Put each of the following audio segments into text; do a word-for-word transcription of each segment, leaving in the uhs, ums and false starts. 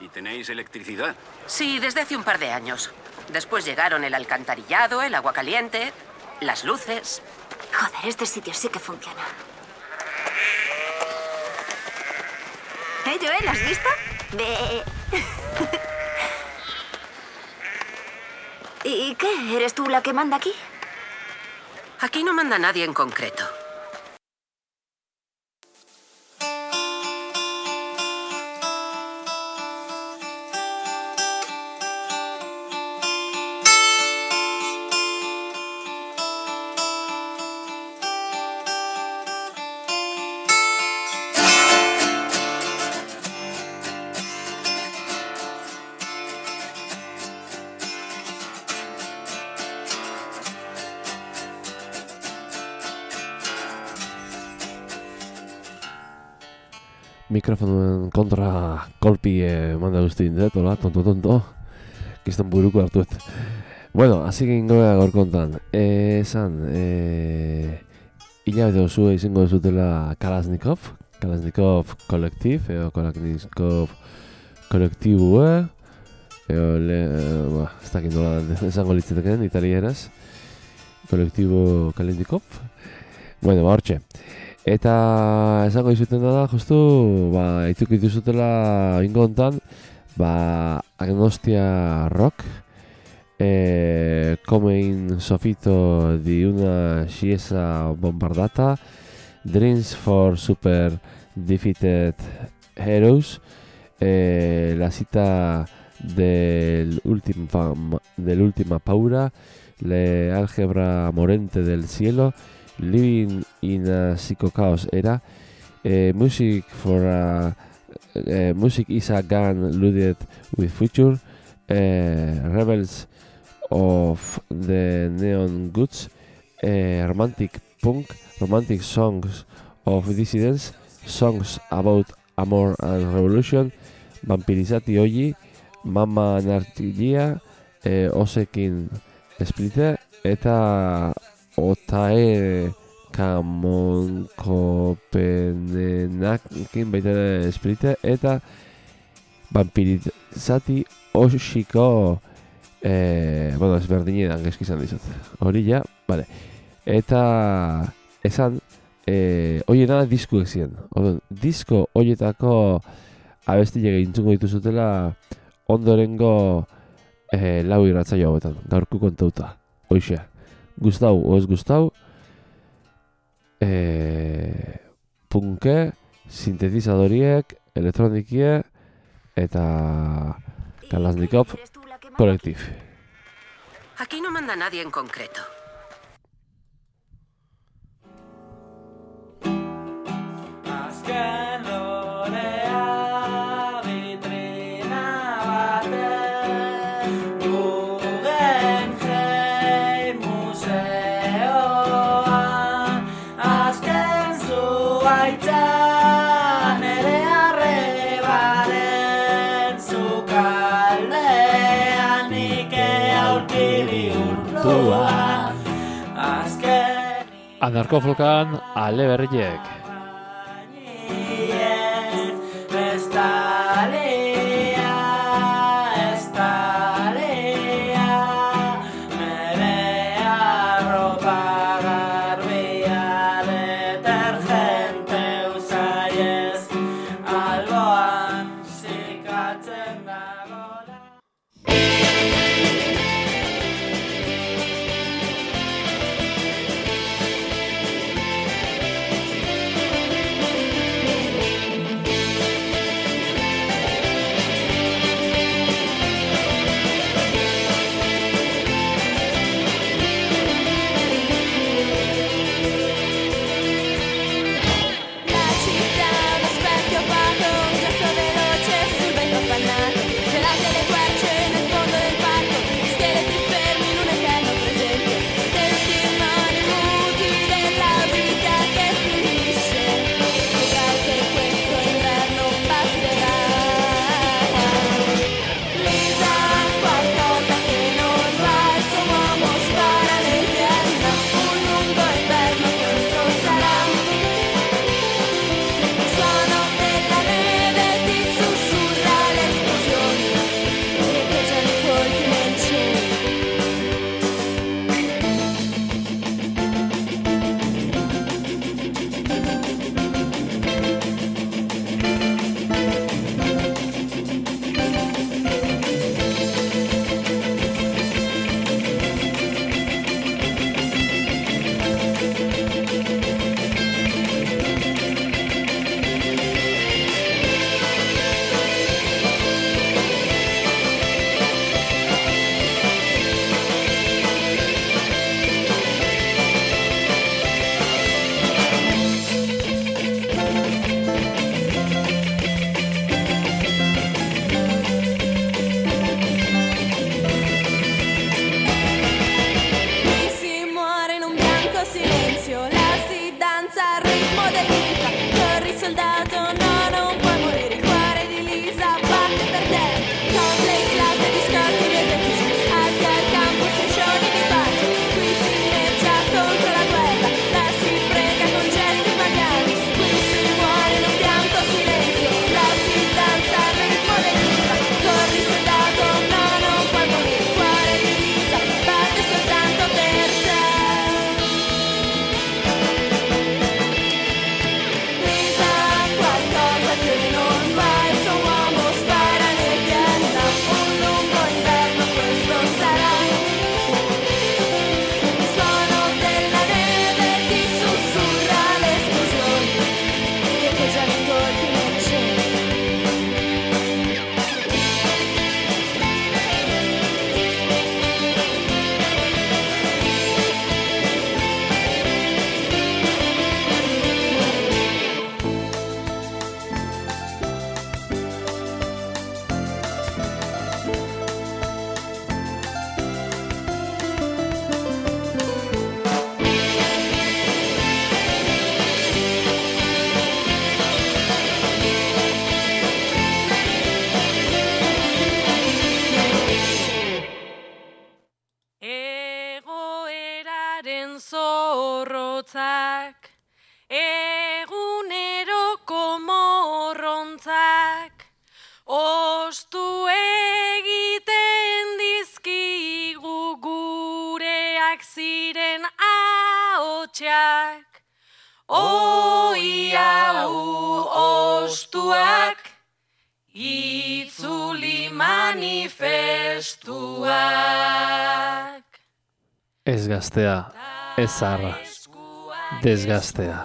¿Y tenéis electricidad? Sí, desde hace un par de años. Después llegaron el alcantarillado, el agua caliente, las luces. Joder, este sitio sí que funciona. ¿Eh, Joel? ¿Has visto? Ve. ¿Y qué? ¿Eres tú la que manda aquí? Aquí no manda nadie en concreto. Mikrofonoen kontra kolpi manda guzti dindet, hola, tonto-tonto. Kiston buruko hartuet. Bueno, hasi gingo gara gorkontan. Eh, esan, eh, hilabete osua izango duzutela Kalashnikov, Kalashnikov kolektif, edo Kalashnikov kolektibue, edo, le, ba, ez dakit nola esango litzateken, italieraz, kolektibo Kalashnikov. Bueno, ba, hortxe. Eta esango dizuten da, justu, ba, itzuk dituzutela ingo hontan, ba, Agnostia Rock, eh, come in sofito di una chiesa bombardata, Dreams for Super Defeated Heroes, eh, la cita dell'ultima, dell'ultima paura, le álgebra morente del cielo, Living in a Psycho Chaos era, uh, music for a, uh, music is a gun loaded with future, uh, rebels of the neon goods, uh, romantic punk, romantic songs of dissidents, songs about amor and revolution, vampirizati oji, mama nartigia, uh, osekin splitter, eta Otae Kamonkopenenakin baita esplite eta vampirizati oshiko eh, bueno, ezberdinean geskizan dizut. Hori ja, vale. Eta esan eh, oiena disko exien. Orduan, disko hoietako abestilek entzungo dituzutela ondorengo eh, lau irratsaio hauetan. Gaurko kontauta. Hoxe. Gustau, oz Gustau, eh, punke, sintetizadoriek, elektronikie, eta Kalashnikov kolektif. Aquí no manda nadie en concreto. Anarkofolkan ale berriek. lungo silenzio, là si danza al ritmo del vita. Corri soldato, no, non puoi morire, il cuore di Lisa batte per te. Complex, latte, biscotti, dietetici, alti al campo, striscioni di pace. Qui si inneggia contro la guerra, là si prega con gesti magari. Qui si muore in un pianto silenzio, là si danza al ritmo del vita. Corri soldato, no, non puoi morire, il cuore di Lisa batte soltanto per te. Lisa, qualcosa che non va, il suo uomo spara nel Vietnam. Un lungo inverno questo sarà. Il suono della neve ti sussurra le esplosioni che poggiano i colpi nel cielo. Egoeraren zorrotzak, eguneroko morrontzak, ostu egiten dizkigu gureak ziren ahotsak. Oi hau ostuak, itzuli manifestuak. Ez gaztea, ez zaharra, desgaztea.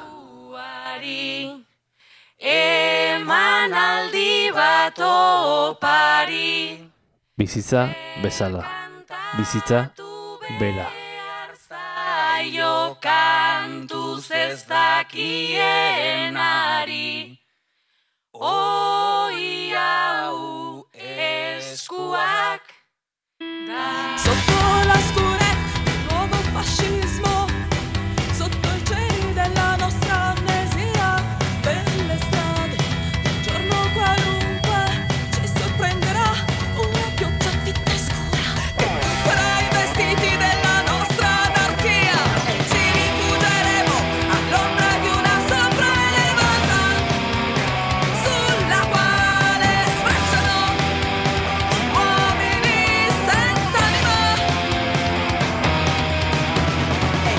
Eman aldi bat opari, Bizitza bezala, bizitza bera. zaio kantuz ez dakienari. Oi hau eskuak da. Sotto la scure del nuovo fascismo, sotto i cieli della nostra amnesia, per le strade, un giorno qualunque ci sorprenderà una pioggia fitta e scura che occuperà i vestiti della nostra anarchia e ci rifuggeremo all'ombra di una sopraelevata sulla quale sfrecciano uomini senza anima.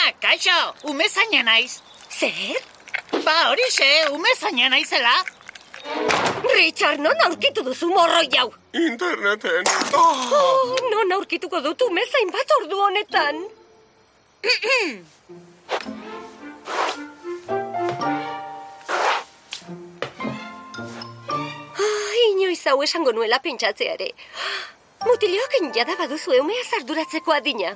kaixo, umezaina naiz. Zer? Ba, horixe, umezaina naizela. Richard, non aurkitu duzu morroi hau? Interneten. Oh, non aurkituko dut umezain bat ordu honetan. Oh, inoiz hau esango nuela pentsatzea ere. Mutiloak jada baduzu eumeaz arduratzeko adina.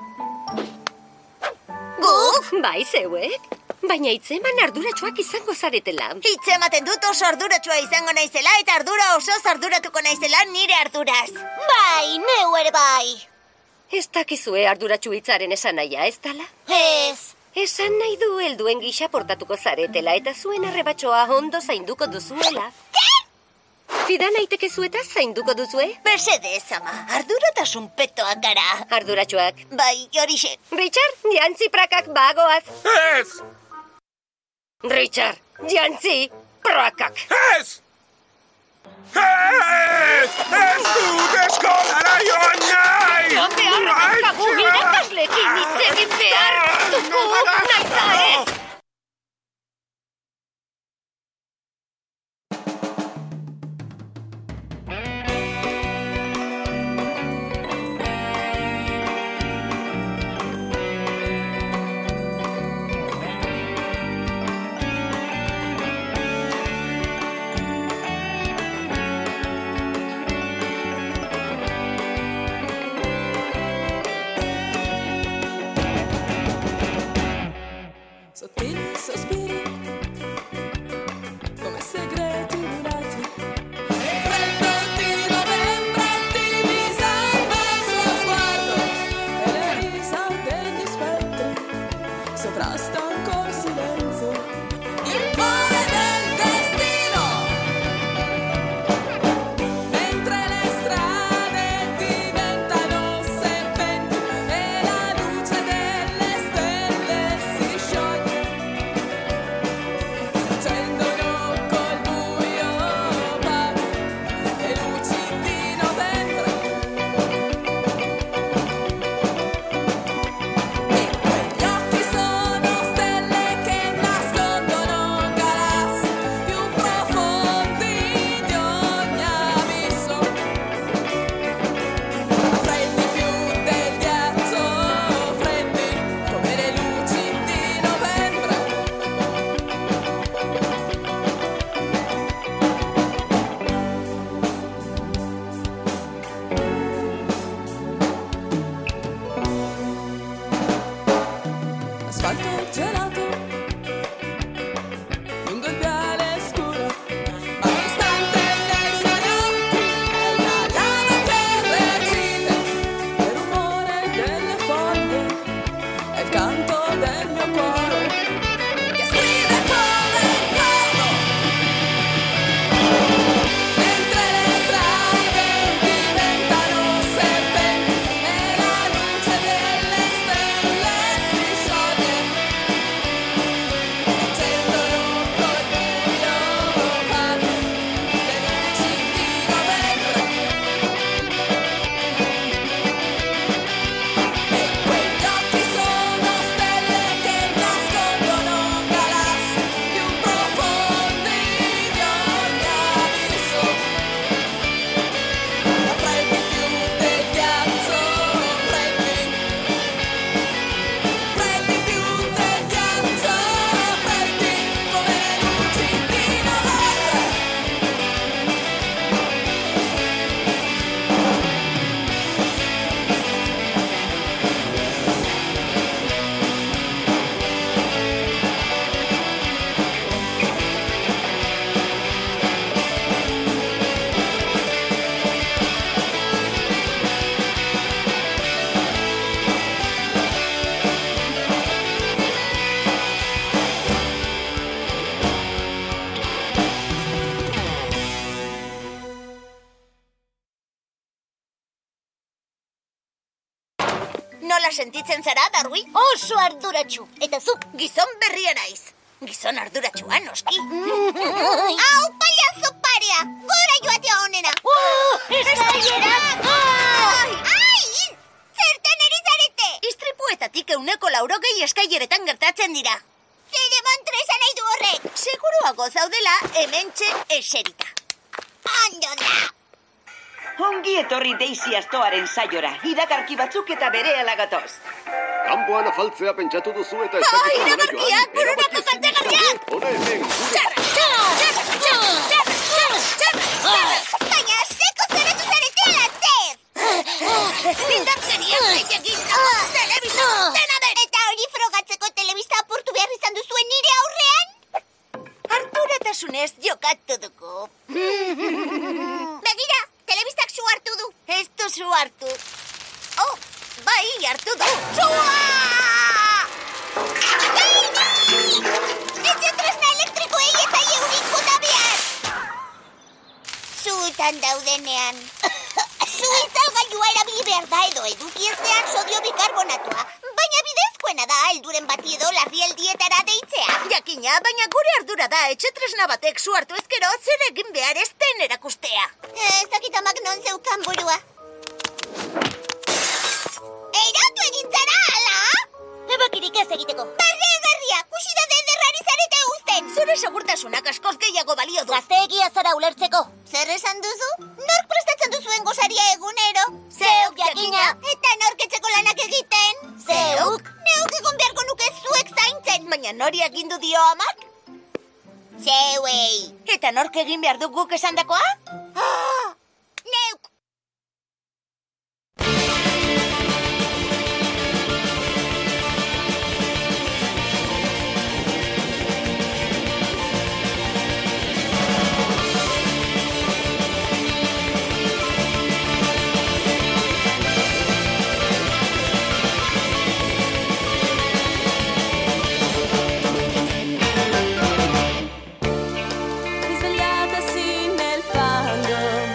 Guk? Bai, zeuek. Baina hitzeman arduratsuak izango zaretela. Hitzematen dut oso arduratsua izango naizela eta ardura oso arduratuko naizela nire arduraz. Bai, neu ere bai. Ez dakizue arduratsu hitzaren esan nahia, ez dala? Ez. Esan nahi du helduen gisa portatuko zaretela eta zuen arrebatxoa ondo zainduko duzuela. Fida naiteke zuetaz zainduko duzue? Mercedes, ama, arduratasun petoak gara. Arduratsuak. Bai, horixe. Richard, jantzi prakak bagoaz. Ez! Richard, jantzi prakak. Ez! Ez! Ez dut eskolara joan nahi! Non beharra dezkagu irakaslekin hitz egin behar dugu naita ez! Sottili sospiri, come segreti durati. Freddo di novembre ti disarma il suo sguardo e le risa degli spettri sovrastano col silenzio il cuore del destino. Mentre le strade diventano serpenti e la luce delle stelle si scioglie. Asfalto gelato lungo il viale scuro, ma l'istante dei suoi occhi è una lana che recita, il rumore delle foglie è il canto del mio cuore che stride come il fuoco. Mentre le strade diventano serpenti e la luce delle stelle si scioglie. Nola sentitzen zara, Darwin? Oso arduratsu. Eta zu, gizon berria naiz. Gizon arduratsua, noski. Hau, paliazo parea! Gora joatea honena! Oh, eskailerak! Ai! Ai! Zertan eri zarete? Istripuetatik euneko laurogei eskaileretan gertatzen dira. Zer emantresa nahi du horrek? Seguruago zaudela hementxe eserita. Ondo da! Ongi etorri Daisy astoaren saiora, iragarki batzuk eta berehala gatoz. Kanpoan afaltzea pentsatu duzu eta ez Oh, dakit nora iragarkiak, buronako kaltegarriak! Hona hemen, Txarra, txarra, txarra, txarra, txarra, txarra! Baina, seko zeretu zarete ala zer! Zindarkeria zaitekin dago, telebista, dena den! Eta hori frogatzeko telebista apurtu behar izan duzuen nire aurrean? Arduratasunez jokatu dugu. Begira, telebistak su hartu du. Ez du su hartu. Oh, bai hartu du. Sua! Etxe tresna elektrikoei eta jeurik jota behar. Suetan daudenean. Su itzalgailua erabili behar da edo edukiezean sodio bikarbonatua. Baina bidezkoena da helduren bati edo larrialdietara deitzea. Jakina, baina gure ardura da etxe tresna batek su hartu ezkero zer egin behar ez den erakustea. Ez dakitamak non zeukan burua. Eiratu egin zara, ala? Ebakirik ez egiteko. Barregarria, kusidade ederrari zarete uzten. Zure segurtasunak askoz gehiago balio du. Gazteegia zara ulertzeko. Zer esan duzu? Nork prestatzen duzuen gozaria egunero? Zeuk, jakina. Eta nork etxeko lanak egiten? Zeuk. Neuk egon beharko nuke zuek zaintzen. Baina nori agindu dio amak? Zeuei. Eta nork egin behar du guk esandakoa? Ah, neuk. Risvegliatasi nel fango,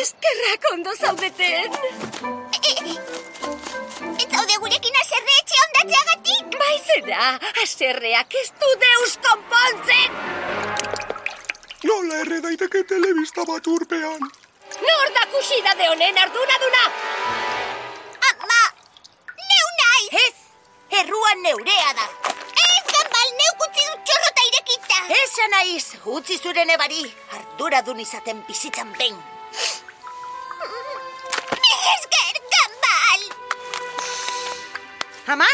Eskerrak ondo zaudeten. Ez zaude gurekin haserre etxe ondatzeagatik? Bai zera, haserreak ez du deus konpontzen. Nola erre daiteke telebista bat urpean? Nor da kusidade honen arduraduna? Ama, neu naiz! Ez, erruan neurea da. Ez, Gambal, neuk utzi dut txorrota irekita. Esan naiz, utzi zure nebari, arduradun izaten bizitzan behin. Mil esker, Gambal! Ama?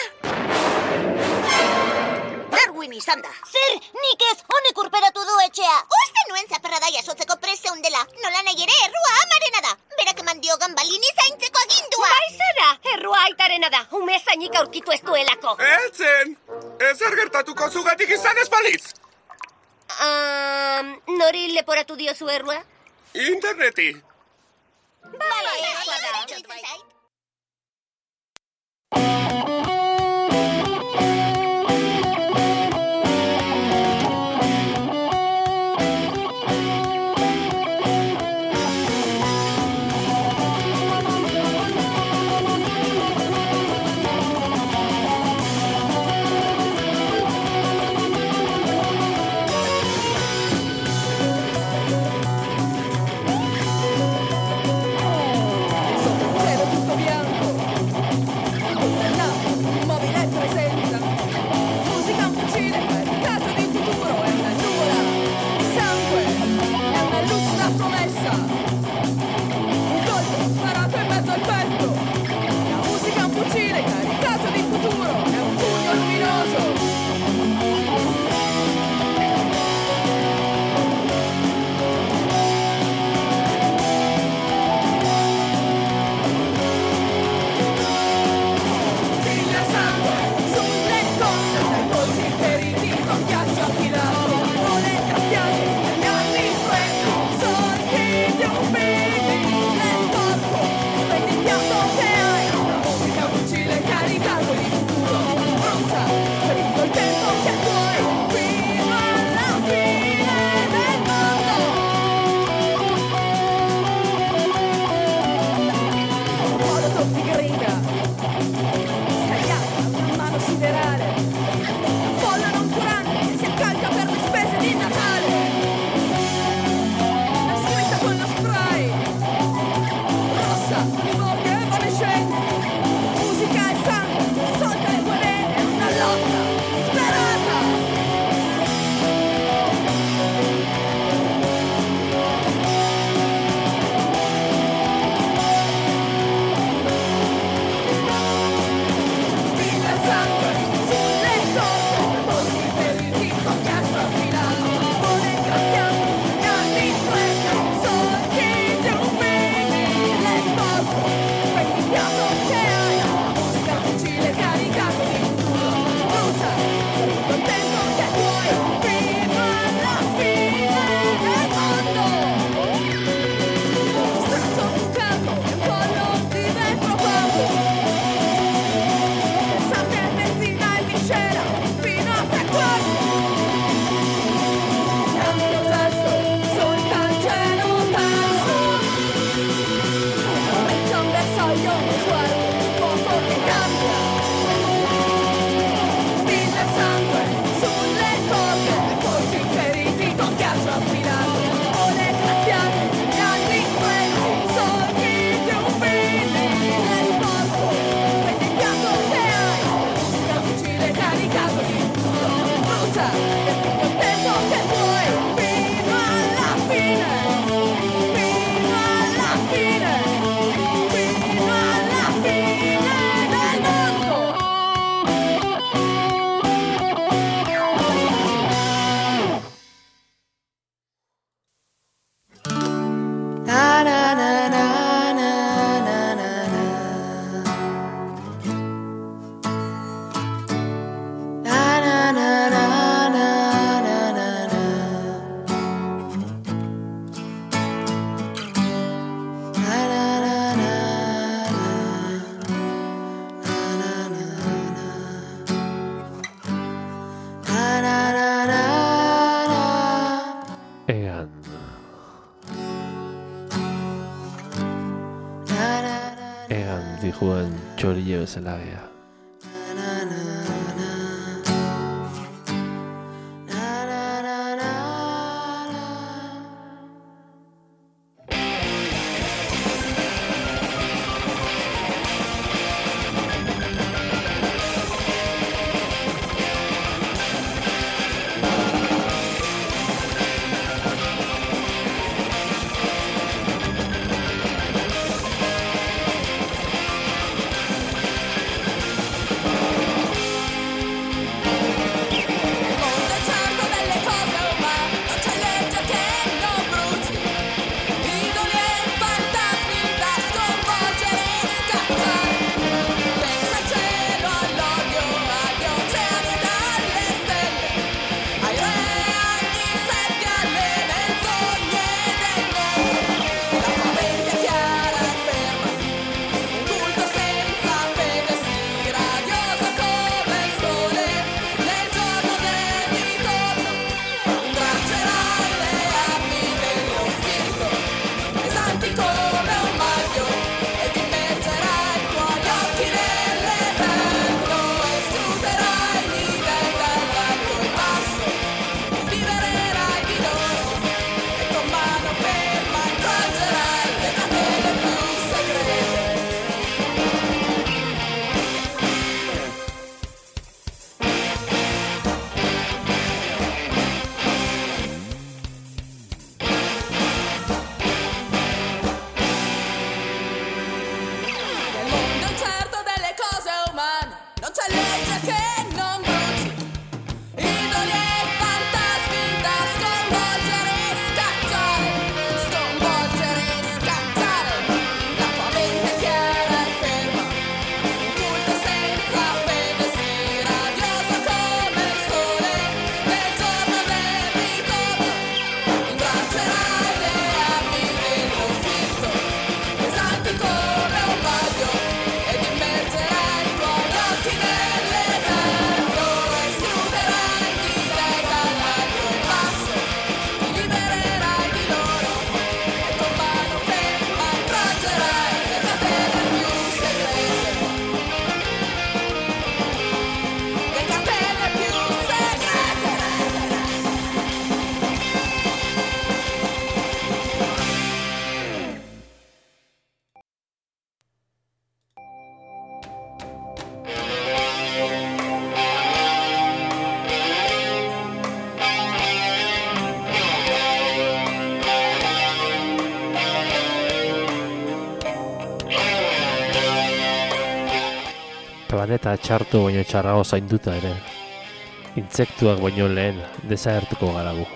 Darwin izan da. Zer, nik ez, honek urperatu du etxea. Uste nuen zaparrada jasotzeko preste undela. Nola nahi ere errua amarena da. Berak eman dio Gambalini zaintzeko agindua. Bai zara, errua aitarena da. Ume zainik aurkitu ez duelako. Eltzen! Ezer gertatuko zugatik izan ez balitz! Um, nori leporatu diozu errua? Interneti! Bale, ezkoa da. na na na txorile bezala gea. Planeta txartu baino txarrago zainduta ere, intsektuak baino lehen desagertuko gara gu.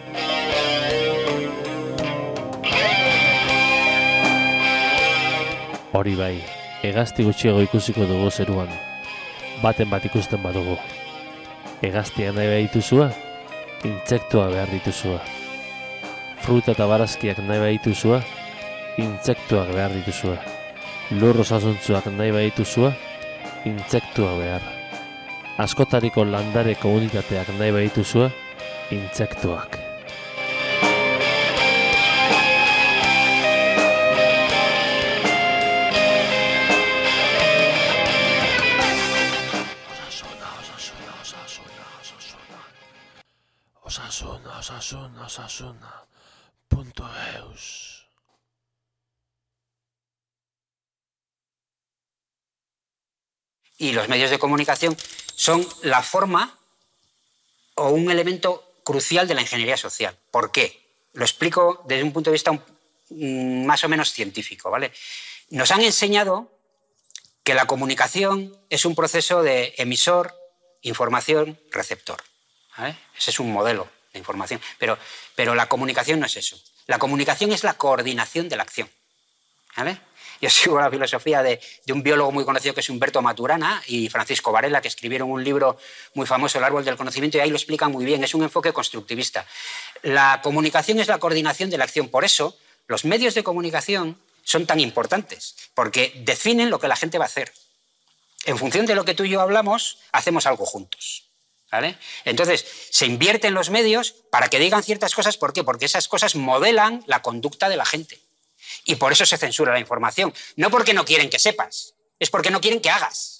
Hori bai, hegazti gutxiago ikusiko dugu zeruan, baten bat ikusten badugu. Hegaztiak nahi behar dituzua, intsektuak behar dituzua. Fruta eta barazkiak nahi behar dituzua, intsektuak behar dituzua. Lur osasuntsuak nahi behar dituzua, intsektua behar. Askotariko landare komunitateak nahi behituzua, intsektuak. Osasuna, osasuna, osasuna, osasuna. Osasuna, osasuna, osasuna. Punto eus. Y los medios de comunicación son la forma o un elemento crucial de la ingeniería social. ¿Por qué? Lo explico desde un punto de vista un, más o menos científico, ¿vale? Nos han enseñado que la comunicación es un proceso de emisor, información, receptor, ¿vale? Ese es un modelo de información. Pero, pero la comunicación no es eso. La comunicación es la coordinación de la acción, ¿vale? Yo sigo la filosofía de, de un biólogo muy conocido que es Humberto Maturana y Francisco Varela, que escribieron un libro muy famoso, El árbol del conocimiento, y ahí lo explican muy bien. Es un enfoque constructivista. La comunicación es la coordinación de la acción. Por eso, los medios de comunicación son tan importantes, porque definen lo que la gente va a hacer. En función de lo que tú y yo hablamos, hacemos algo juntos, ¿vale? Entonces, se invierten los medios para que digan ciertas cosas. ¿Por qué? Porque esas cosas modelan la conducta de la gente. Y por eso se censura la información. No porque no quieren que sepas, es porque no quieren que hagas.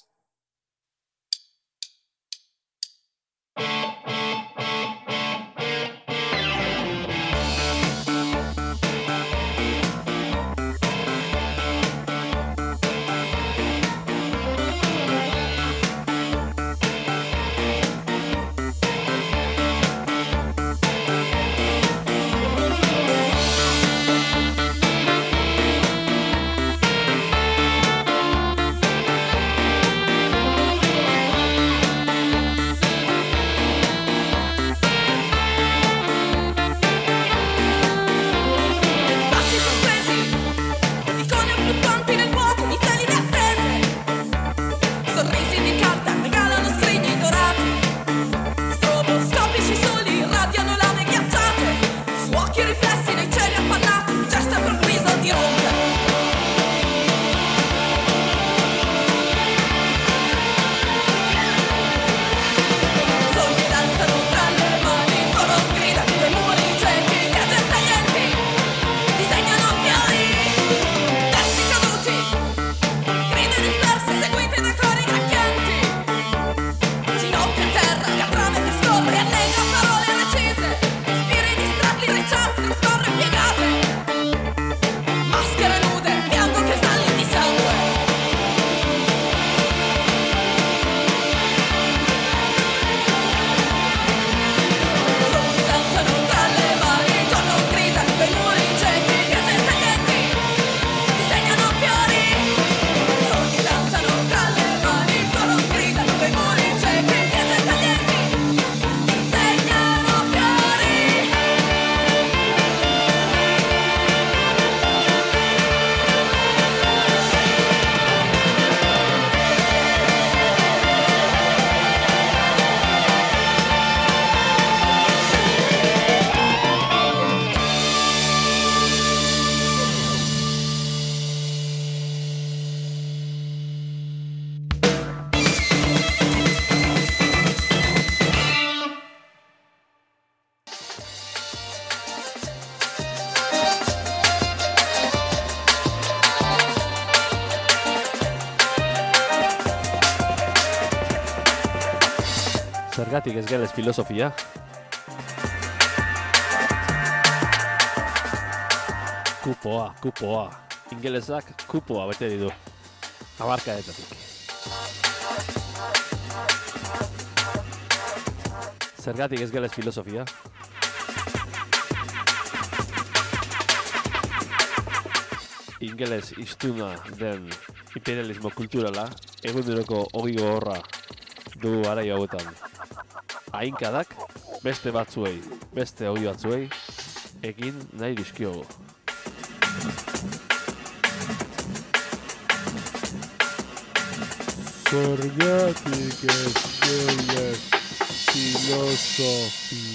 Zergatik ez gelez filosofia? Kupoa, kupoa. Ingelesak kupoa bete ditu. Abarkaetatik. Zergatik ez gelez filosofia? Ingeles hiztuna den imperialismo kulturala eguneroko ogi gogorra du garai hauetan. Ainkadak beste batzuei, beste ogi batzuei egin nahi dizkiogu. Zergatik ez gelez filosofia.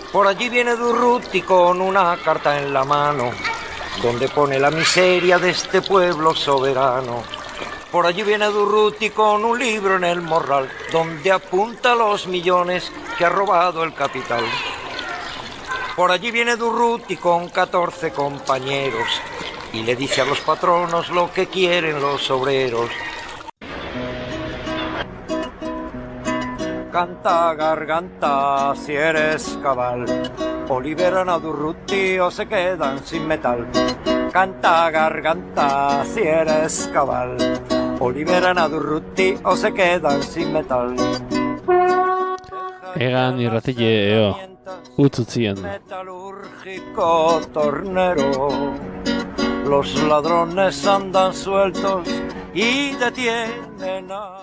Por allí viene Durruti con una carta en la mano, donde pone la miseria de este pueblo soberano. Por allí viene Durruti con un libro en el morral, donde apunta los millones que ha robado el capital. Por allí viene Durruti con catorce compañeros y le dice a los patronos lo que quieren los obreros. Canta, garganta, si eres cabal, o liberan a Durruti o se quedan sin metal. Canta, garganta, si eres cabal, o liberan a Durruti o se quedan sin metal. Egan irratile eo, utzutzien. Metalúrgico tornero, los ladrones andan sueltos y detienen a...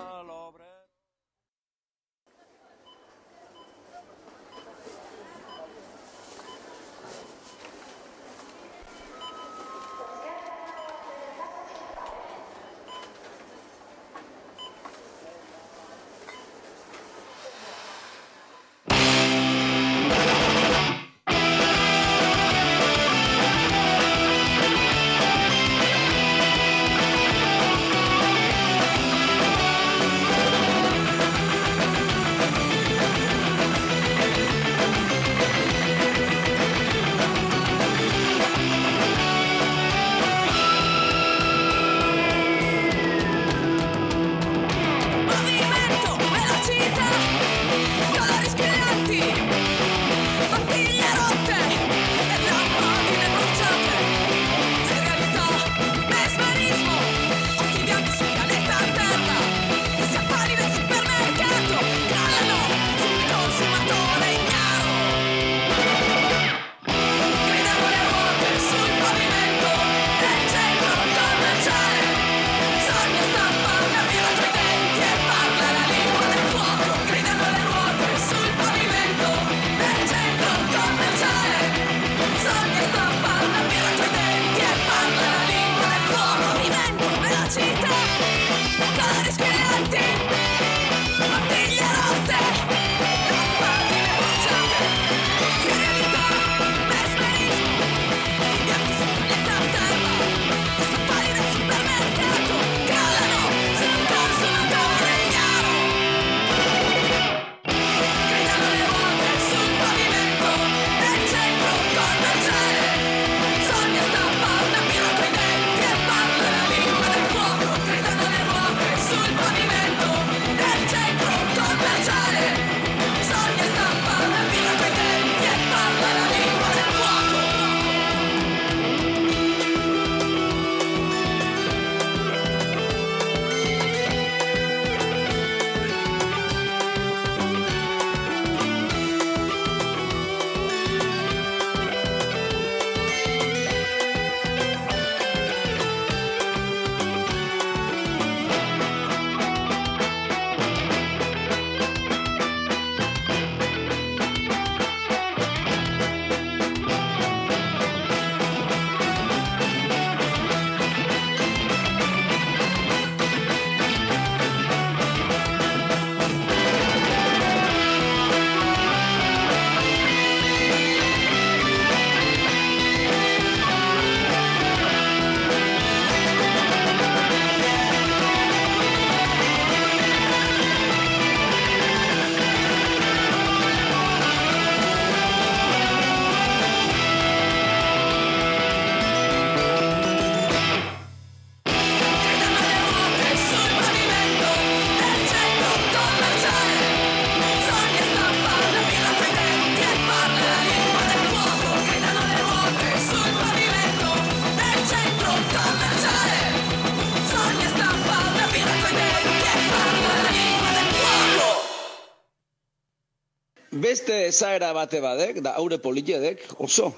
Beste ezaera bate badek, da haure politedek, oso.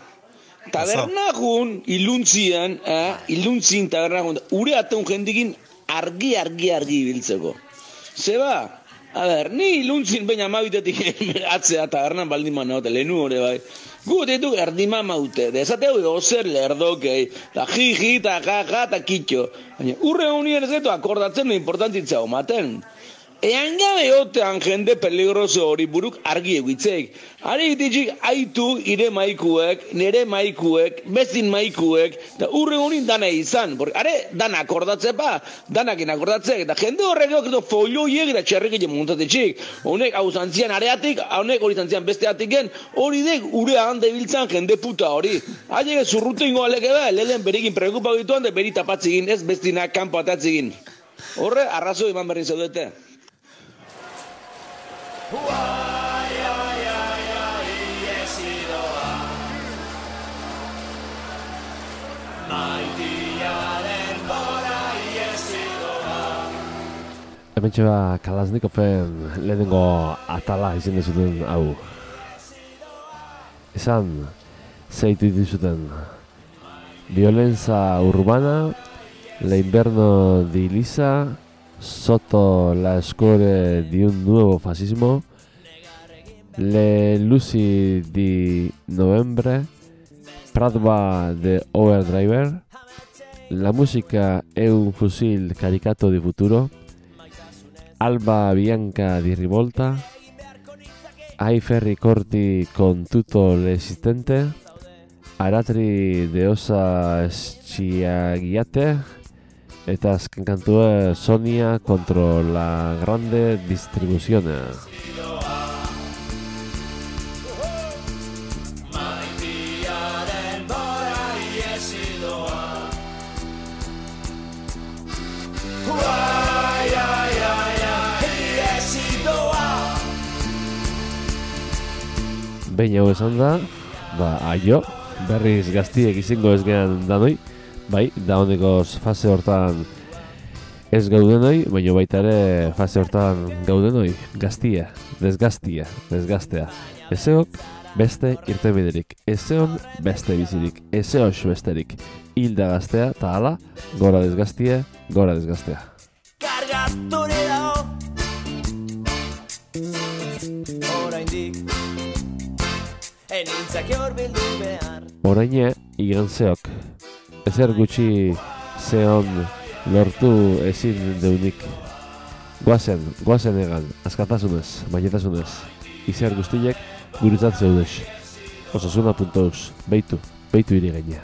Tabernagun, iluntzien, eh, iluntzien tabernagun, ure ateun jendikin argi, argi, argi ibiltzeko. Zeba, a ber, ni iluntzien baina amabitetik atzea tabernan baldin manaote, lehenu hori bai. Gu ditu erdima maute, desateu ozer lerdokei, da jiji, ta jaja, ta kitxo. Baina, urre honien ez getu akordatzen no importantitza omaten. Ean gabe otean jende peligroso hori buruk argi egitzek. Ari ditzik aitu ire maikuek, nere maikuek, bezin maikuek, eta urren honin dana izan. Porque, are, dana akordatze ba, danakin akordatzek, eta jende horrek edo folioiek eta txerrekile muntatetxik. Honek hau zantzian areatik, honek hori zantzian besteatiken, hori dek ure hande biltzan jende puta hori. Haiek zurrute ingo aleke ba, lehen berikin preocupa gituan, da beri tapatzegin, ez bestinak kanpo atatzegin. Horre, arrazo eman berrin zaudete. Hemen txeba Kalashnikoven lehenengo atala izin dezuten hau. Esan, zeitu dituzuten. Violenza urbana, la inverno di Lisa, sotto la score di un nuovo fascismo, le luci di novembre, Pradva de Overdriver, la musica è un fusil caricato di futuro, Alba bianca di rivolta, ai ferri corti con tutto l'esistente, aratri de osa sciagiate, eta azken kantua Sonia contro la grande distribuzione. Behin hau esan da, ba, aio, berriz gaztiek izango ez gehan danoi, bai, da honekoz fase hortan ez gaudenoi, baina baita ere fase hortan gaudenoi, gaztia, desgaztia, desgaztea. Ezeok beste irtenbiderik, ezeon beste bizirik, ezeos besterik, hilda gaztea, eta hala, gora desgaztia, gora desgaztea. Kargatore dago oraindik enintzak horbildu behar. Oraine, igan zeok, ezer gutxi zeon lortu ezin deunik. Guazen, guazen egan, askatasunez, mainetasunez, izer guztiek gurutzat zeudez. Osasuna punto eus, beitu, beitu iri gaina.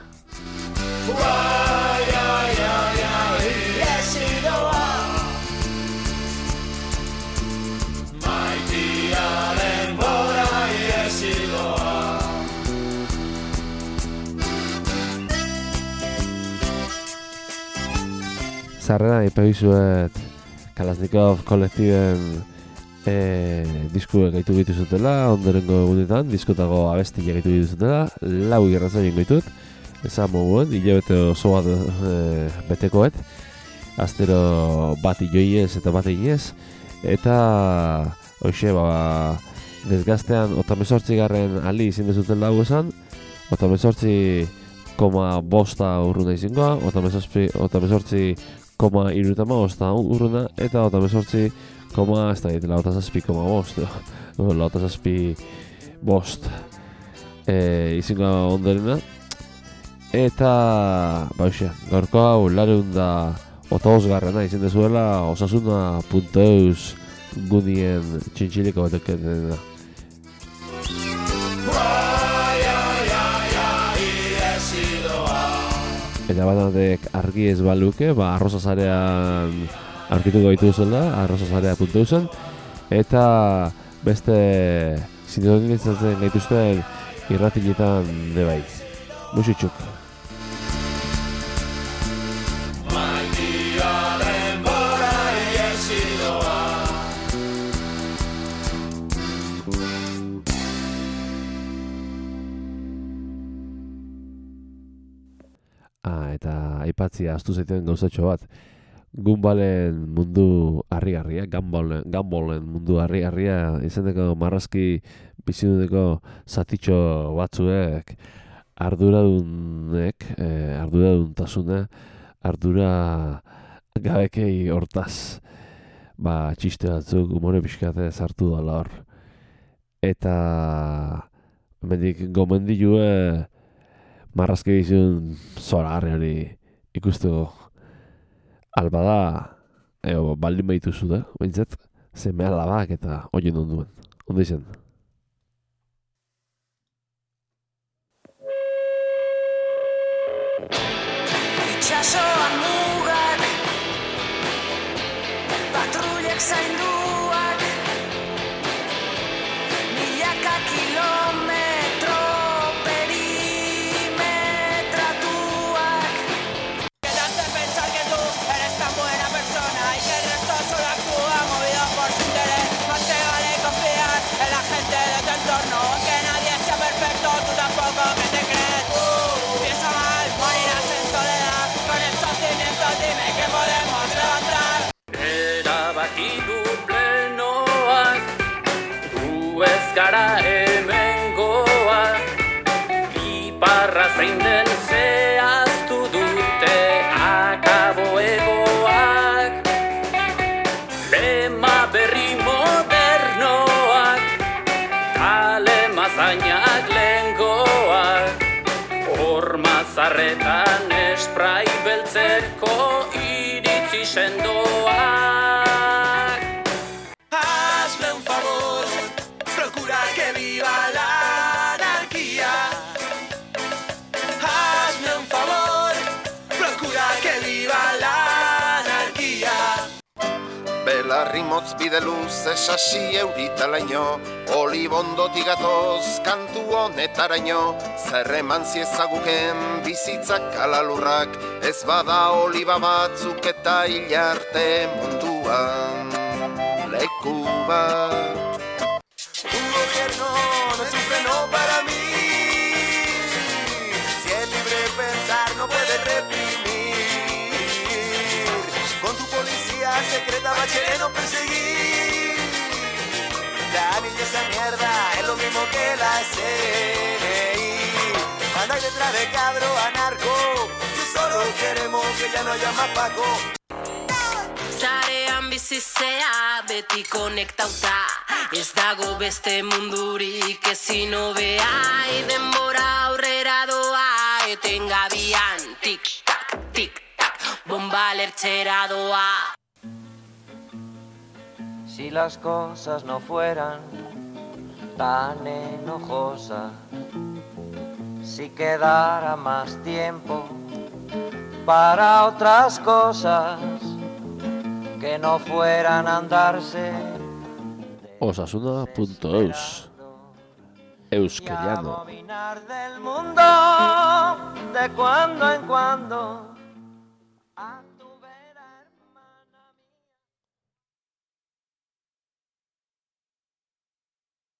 Zarrera ipabizuet Kalashnikov kolektiben e, disku gaitu gitu zutela, ondorengo egunetan, diskotago abesti gaitu gitu zutela, lau irratzaien gaitut, ezan moguen, hilabete oso bat e, betekoet, astero bat joiez eta bat inez, eta hoxe, ba, desgaztean, otamezortzi garren ali izin dezuten lau esan, otamezortzi koma bosta urruna izingoa, otamezortzi koma irutama bosta urruna, eta otamezortzi koma, ez da gait, lauta zazpi koma bost, lauta zazpi bost e, izingoa ondorena, eta, ba, hoxe, gaurko hau, lareun da otagoz garrena izin dezuela, osasuna punto eus gunien txintxiliko bateketena. Eta banatek argi ez baluke, ba, arrozazarean aurkituko gaitu zela, arrozazarea puntu eusen, eta beste sintonizatzen gaituzten irratiletan de bai. Musitxuk. Ah, eta aipatzia astu zaiten gauzatxo bat. Gumbalen mundu harri-harria, gambolen, gambolen mundu harri-harria, izaneko marrazki biziduneko zatitxo batzuek arduradunek, eh, arduraduntasuna, ardura gabekei hortaz, ba, txiste batzuk, umore pixkate zartu dala hor. Eta, hemendik gomendilue, marrazki bizidun zora harri ikusteko. Alba da, eo, baldin behituzu da, bintzat, Zeme alabak eta oien onduen. Ondo izan. Itxasoan mugak, patruliak zainduak, milaka kilometro perimetratuak. Quedarse pensar que tú eres tan buena persona y que el resto solo actúa movido por su interés. Más te vale confiar en la gente de tu entorno, que nadie sea perfecto, tú tampoco que te crees. Piensa mal, morirás en soledad, con estos cimientos dime que podemos levantar. Erabakidu plenoak, gu ez gara hemengoak, iparra zein den zehaztu dute akaboegoak, lema berri modernoak, kale mazainak lehengoak, horma zarretan esprai beltzeko iritzi sendoak. Hazme un favor, procura que viva la anarquía. Hazme un favor, procura que viva la anarquía. Belarri motz bide luze sasi euritalaino, olibondotik gatoz kantu honetaraino, zer eman ziezaguken bizitzak alalurrak, ez bada oliba batzuk eta hilarte munduan leku bat. Un gobierno no es un freno para mí. Si es libre pensar no puedes reprimir. Con tu policía secreta va a querernos perseguir. La niña esa mierda es lo mismo que la C N I. Anda detrás de cabro anarco, si solo queremos que ya no haya más Paco. Zarean bizizea beti konektauta, ez dago beste mundurik ezin hobea, denbora aurrera doa, etengabian tik-tak, tik-tak, bomba lertxera doa. Si las cosas no fueran tan enojosas, si quedara más tiempo para otras cosas que no fueran a andarse. Osasuna punto eus. Euskellano. Del mundo de cuando en cuando.